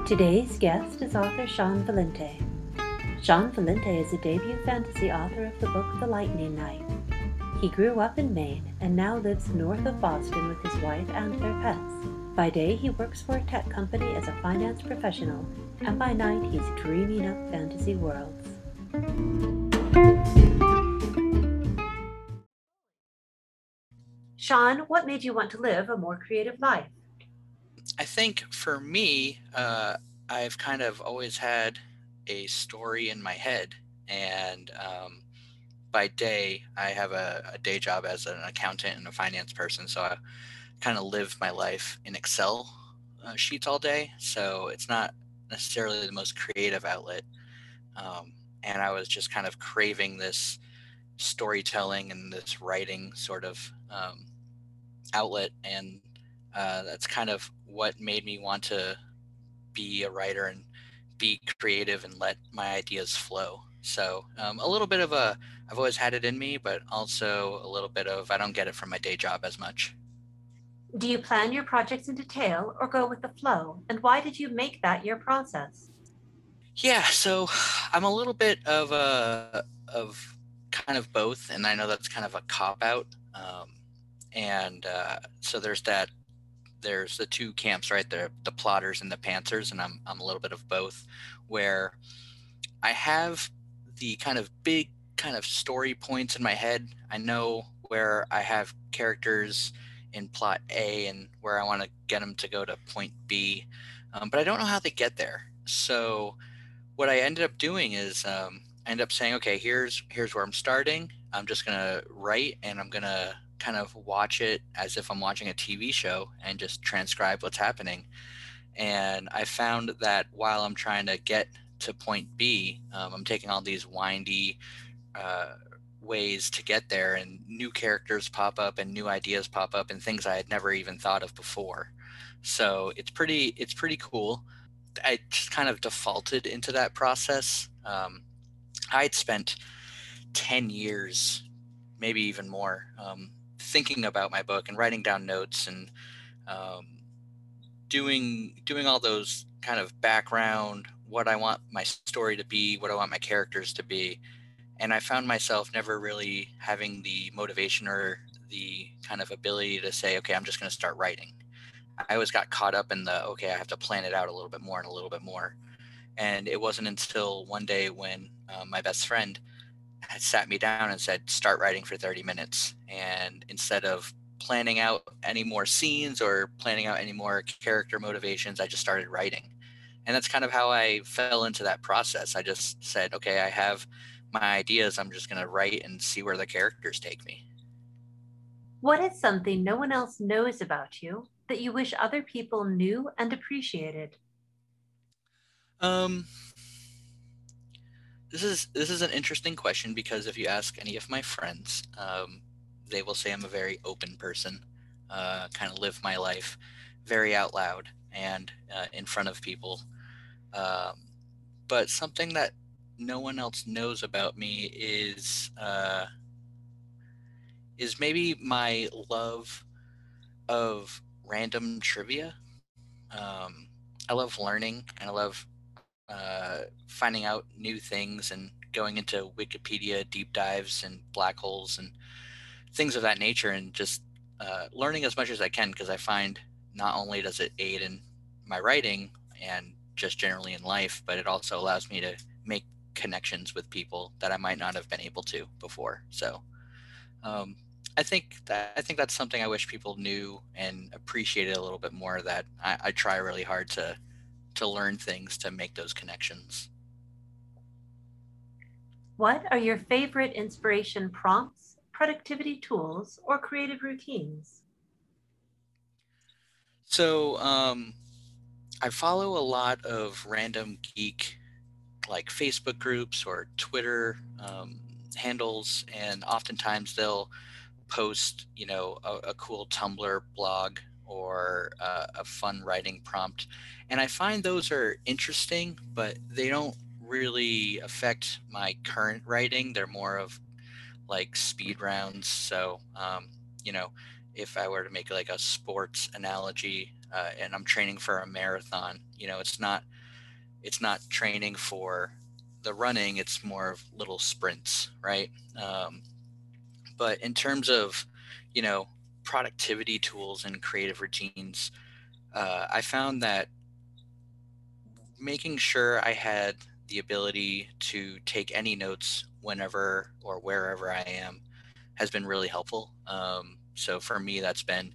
Today's guest is author Sean Valente. Sean Valente is a debut fantasy author of the book The Lightning Knight. He grew up in Maine and now lives north of Boston with his wife and their pets. By day, he works for a tech company as a finance professional, and by night, he's dreaming up fantasy worlds. Sean, what made you want to live a more creative life? I think for me, I've kind of always had a story in my head, and by day, I have a day job as an accountant and a finance person, so I kind of live my life in Excel sheets all day. So it's not necessarily the most creative outlet, and I was just kind of craving this storytelling and this writing sort of outlet, and that's kind of what made me want to be a writer and be creative and let my ideas flow. So a little bit of I've always had it in me, but also a little bit of I don't get it from my day job as much. Do you plan your projects in detail or go with the flow? And why did you make that your process? Yeah, so I'm a little bit of kind of both, and I know that's kind of a cop out. And so there's that. There's the two camps, right? The plotters and the pantsers, and I'm a little bit of both, where I have the kind of big kind of story points in my head. I know where I have characters in plot A and where I want to get them to go to point B, but I don't know how they get there. So what I ended up doing is I ended up saying, okay, here's where I'm starting. I'm just gonna write and I'm gonna kind of watch it as if I'm watching a TV show and just transcribe what's happening. And I found that while I'm trying to get to point B, I'm taking all these windy uh, ways to get there, and new characters pop up, and new ideas pop up, and things I had never even thought of before. So it's pretty cool. I just kind of defaulted into that process. I had spent 10 years, maybe even more, thinking about my book and writing down notes and um, doing all those kind of background, what I want my story to be, what I want my characters to be. And I found myself never really having the motivation or the kind of ability to say, okay, I'm just going to start writing. I always got caught up in the, okay, I have to plan it out a little bit more and a little bit more. And it wasn't until one day when my best friend had sat me down and said, start writing for 30 minutes. And instead of planning out any more scenes or planning out any more character motivations, I just started writing. And that's kind of how I fell into that process. I just said, okay, I have my ideas. I'm just going to write and see where the characters take me. What is something no one else knows about you that you wish other people knew and appreciated? Um, this is an interesting question because if you ask any of my friends, they will say I'm a very open person, kind of live my life very out loud and in front of people. Um, but something that no one else knows about me is maybe my love of random trivia. Um, I love learning and I love finding out new things and going into Wikipedia deep dives and black holes and things of that nature, and just learning as much as I can because I find not only does it aid in my writing and just generally in life, but it also allows me to make connections with people that I might not have been able to before. So um, I think that's something I wish people knew and appreciated a little bit more. That I try really hard to learn things to make those connections. What are your favorite inspiration prompts, productivity tools, or creative routines? So I follow a lot of random geek like Facebook groups or Twitter handles, and oftentimes they'll post, a cool Tumblr blog or a fun writing prompt, and I find those are interesting, but they don't really affect my current writing. They're more of like speed rounds. So, you know, if I were to make like a sports analogy, and I'm training for a marathon, it's not. it's not training for the running, it's more of little sprints, right? But in terms of, you know, productivity tools and creative routines, I found that making sure I had the ability to take any notes whenever or wherever I am has been really helpful. So for me, that's been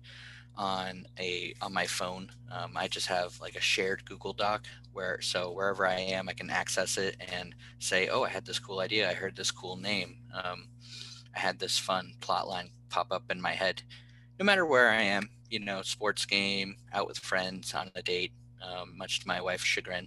on my phone. I just have like a shared Google Doc where so wherever I am, I can access it and say, "Oh, I had this cool idea. I heard this cool name. I had this fun plot line pop up in my head." No matter where I am, you know, sports game, out with friends, on a date. Much to my wife's chagrin,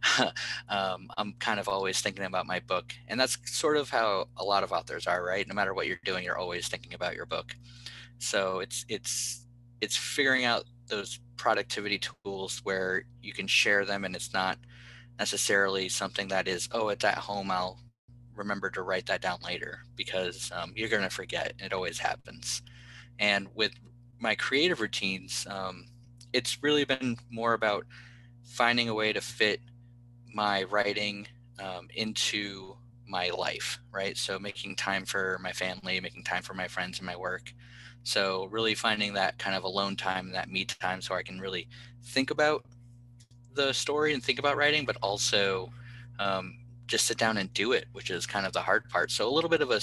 I'm kind of always thinking about my book, and that's sort of how a lot of authors are, right? No matter what you're doing, you're always thinking about your book. So it's figuring out those productivity tools where you can share them, and it's not necessarily something that is, oh, it's at home, I'll remember to write that down later, because you're going to forget. It always happens. And with my creative routines, it's really been more about finding a way to fit my writing into my life, right? So making time for my family, making time for my friends and my work. So really finding that kind of alone time, that me time, so I can really think about the story and think about writing, but also um, just sit down and do it, which is kind of the hard part. So a little bit of a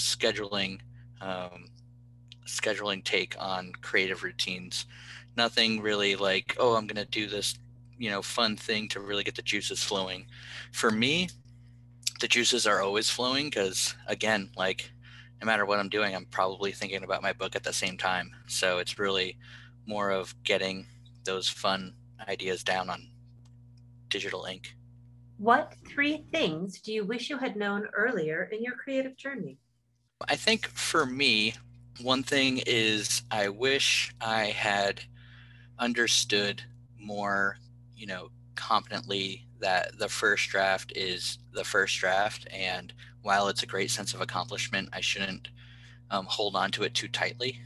um, scheduling take on creative routines. Nothing really like, oh, I'm going to do this, you know, fun thing to really get the juices flowing. For me, the juices are always flowing because, again, like no matter what I'm doing, I'm probably thinking about my book at the same time. So it's really more of getting those fun ideas down on digital ink. What three things do you wish you had known earlier in your creative journey? I think for me, one thing is I wish I had understood more, you know, competently that the first draft is the first draft. And while it's a great sense of accomplishment, I shouldn't hold on to it too tightly.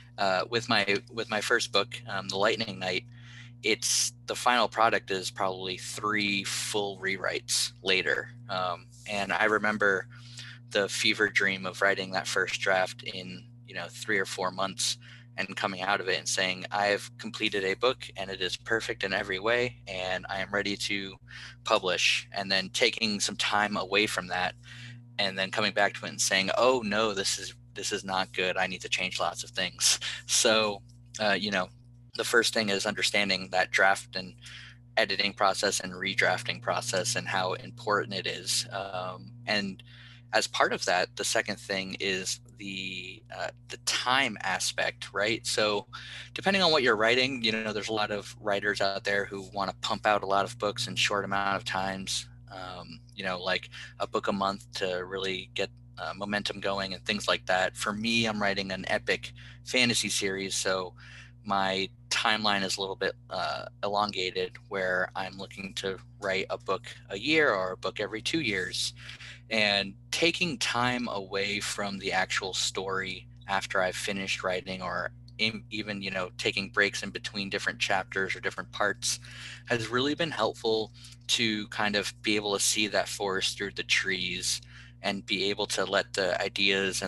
With my first book, The Lightning Knight, it's the final product is probably three full rewrites later. And I remember the fever dream of writing that first draft in, you know, 3 or 4 months and coming out of it and saying, I've completed a book and it is perfect in every way and I am ready to publish. And then taking some time away from that and then coming back to it and saying, oh no, this is not good. I need to change lots of things. So, you know, the first thing is understanding that draft and editing process and redrafting process and how important it is. And as part of that, the second thing is the time aspect, right? So, depending on what you're writing, you know, there's a lot of writers out there who want to pump out a lot of books in short amount of times. You know, like a book a month to really get momentum going and things like that. For me, I'm writing an epic fantasy series, so my timeline is a little bit elongated, where I'm looking to write a book a year or a book every 2 years, and taking time away from the actual story after I've finished writing, or even, you know, taking breaks in between different chapters or different parts has really been helpful to kind of be able to see that forest through the trees and be able to let the ideas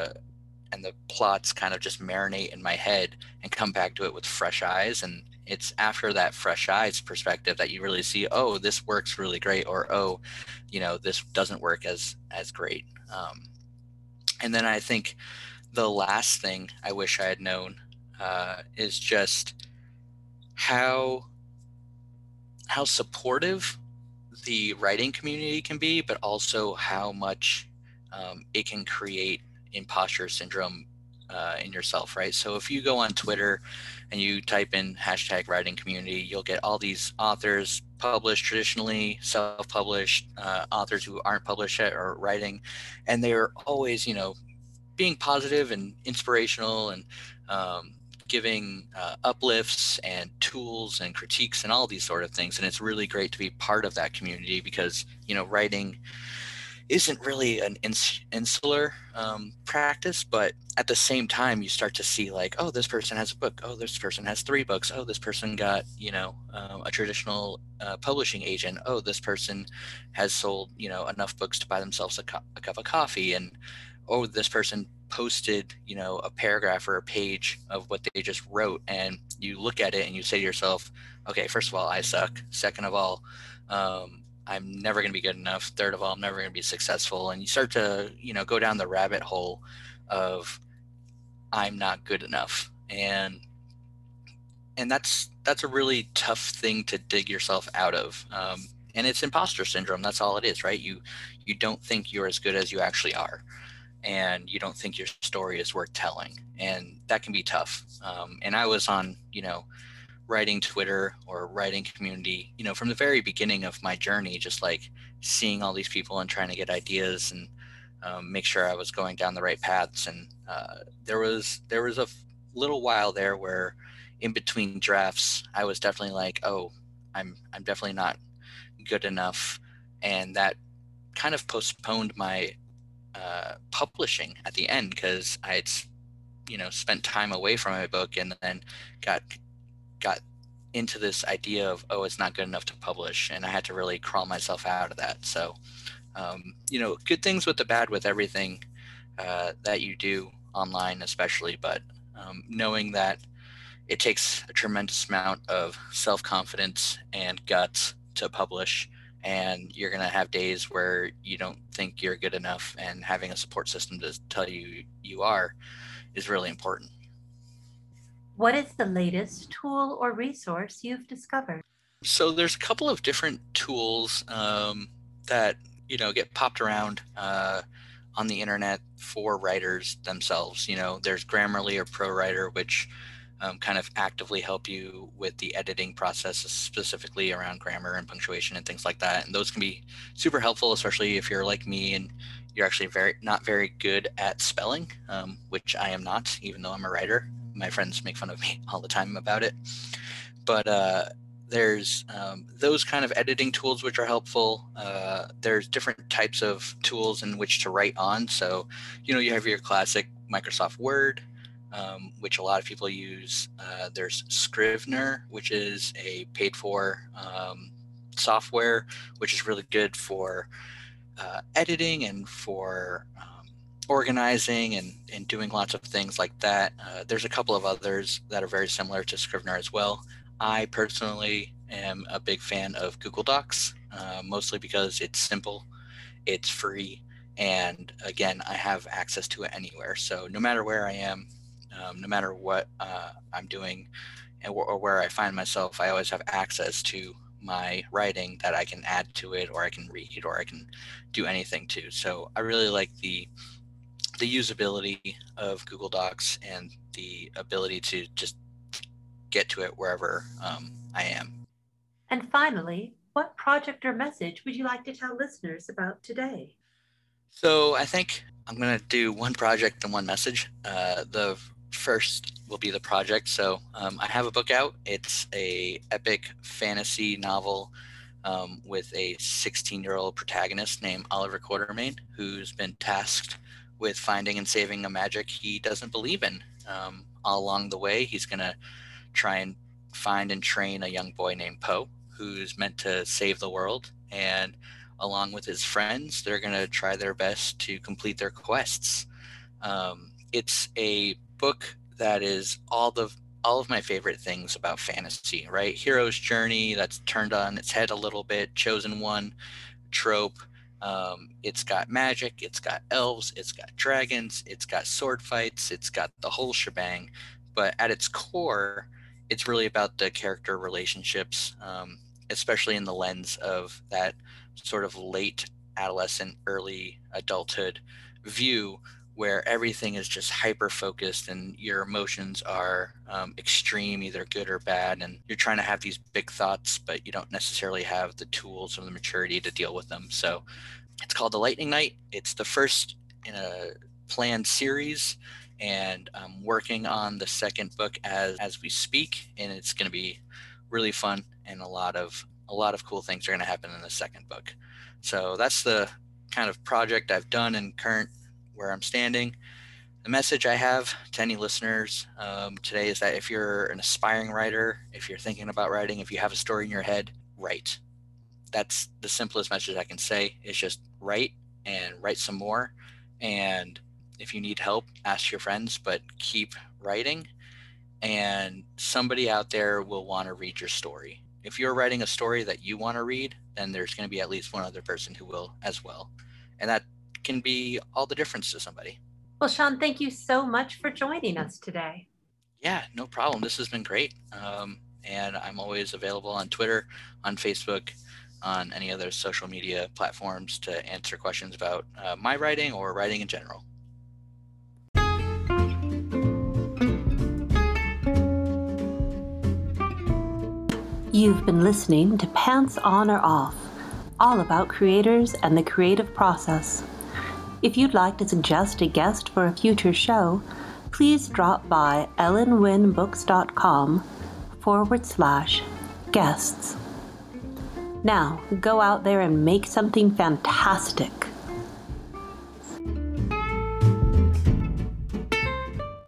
and the plots kind of just marinate in my head and come back to it with fresh eyes. And it's after that fresh eyes perspective that you really see, oh, this works really great, or oh, you know, this doesn't work as great. And then I think the last thing I wish I had known is just how supportive the writing community can be, but also how much it can create imposter syndrome in yourself, right? So if you go on Twitter and you type in hashtag writing community, you'll get all these authors published traditionally, self-published, authors who aren't published yet or writing, and they're always, you know, being positive and inspirational and giving uplifts and tools and critiques and all these sort of things. And it's really great to be part of that community because, you know, writing isn't really an insular practice, but at the same time, you start to see like, oh, this person has a book. Oh, this person has 3 books. Oh, this person got, a traditional publishing agent. Oh, this person has sold, enough books to buy themselves a cup of coffee. And, oh, this person posted, a paragraph or a page of what they just wrote. And you look at it and you say to yourself, okay, first of all, I suck. Second of all, I'm never going to be good enough. Third of all, I'm never going to be successful. And you start to, go down the rabbit hole of I'm not good enough. And that's a really tough thing to dig yourself out of. And it's imposter syndrome. That's all it is, right? You don't think you're as good as you actually are. And you don't think your story is worth telling. And that can be tough. And I was on, writing Twitter or writing community, from the very beginning of my journey, just like seeing all these people and trying to get ideas and make sure I was going down the right paths. And there was a little while there where in between drafts, I was definitely like, oh, I'm definitely not good enough. And that kind of postponed my publishing at the end because I had, spent time away from my book and then got into this idea of, oh, it's not good enough to publish, and I had to really crawl myself out of that. So good things with the bad with everything that you do online especially, but knowing that it takes a tremendous amount of self-confidence and guts to publish, and you're going to have days where you don't think you're good enough, and having a support system to tell you you are is really important. What is the latest tool or resource you've discovered? So there's a couple of different tools that get popped around on the internet for writers themselves. There's Grammarly or ProWriter, which kind of actively help you with the editing process, specifically around grammar and punctuation and things like that. And those can be super helpful, especially if you're like me and you're actually not very good at spelling, which I am not, even though I'm a writer. My friends make fun of me all the time about it. But there's those kind of editing tools which are helpful. There's different types of tools in which to write on. So, you have your classic Microsoft Word, which a lot of people use. There's Scrivener, which is a paid for software, which is really good for editing and for organizing and doing lots of things like that. There's a couple of others that are very similar to Scrivener as well. I personally am a big fan of Google Docs, mostly because it's simple, it's free, and again, I have access to it anywhere. So no matter where I am, no matter what I'm doing or where I find myself, I always have access to my writing that I can add to it, or I can read, or I can do anything to. So I really like the usability of Google Docs and the ability to just get to it wherever I am. And finally, what project or message would you like to tell listeners about today? So I think I'm going to do one project and one message. The first will be the project. So I have a book out. It's a epic fantasy novel with a 16-year-old protagonist named Oliver Quatermain, who's been tasked with finding and saving a magic he doesn't believe in. All along the way, he's going to try and find and train a young boy named Poe, who's meant to save the world. And along with his friends, they're going to try their best to complete their quests. It's a book that is all of my favorite things about fantasy, right? Hero's journey that's turned on its head a little bit, chosen one trope. It's got magic, it's got elves, it's got dragons, it's got sword fights, it's got the whole shebang. But at its core, it's really about the character relationships, especially in the lens of that sort of late adolescent, early adulthood view, where everything is just hyper focused and your emotions are extreme, either good or bad, and you're trying to have these big thoughts, but you don't necessarily have the tools or the maturity to deal with them. So it's called The Lightning Knight. It's the first in a planned series, and I'm working on the second book as we speak, and it's going to be really fun, and a lot of cool things are going to happen in the second book. So that's the kind of project I've done and current where I'm standing. The message I have to any listeners today is that if you're an aspiring writer, if you're thinking about writing, if you have a story in your head, write. That's the simplest message I can say, is just write and write some more. And if you need help, ask your friends, but keep writing, and somebody out there will want to read your story. If you're writing a story that you want to read, then there's going to be at least one other person who will as well. And that can be all the difference to somebody. Well, Sean, thank you so much for joining us today. Yeah, no problem. This has been great. And I'm always available on Twitter, on Facebook, on any other social media platforms to answer questions about my writing or writing in general. You've been listening to Pants On or Off, all about creators and the creative process. If you'd like to suggest a guest for a future show, please drop by ellenwynbooks.com/guests. Now, go out there and make something fantastic.